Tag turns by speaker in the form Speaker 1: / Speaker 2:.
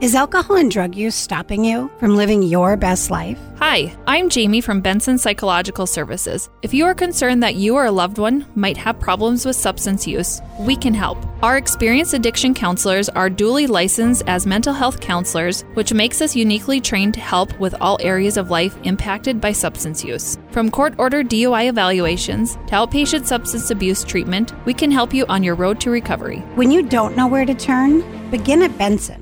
Speaker 1: Is alcohol and drug use stopping you from living your best life?
Speaker 2: Hi, I'm Jamie from Benson Psychological Services. If you are concerned that you or a loved one might have problems with substance use, we can help. Our experienced addiction counselors are duly licensed as mental health counselors, which makes us uniquely trained to help with all areas of life impacted by substance use. From court-ordered DUI evaluations to outpatient substance abuse treatment, we can help you on your road to recovery.
Speaker 1: When you don't know where to turn, begin at Benson.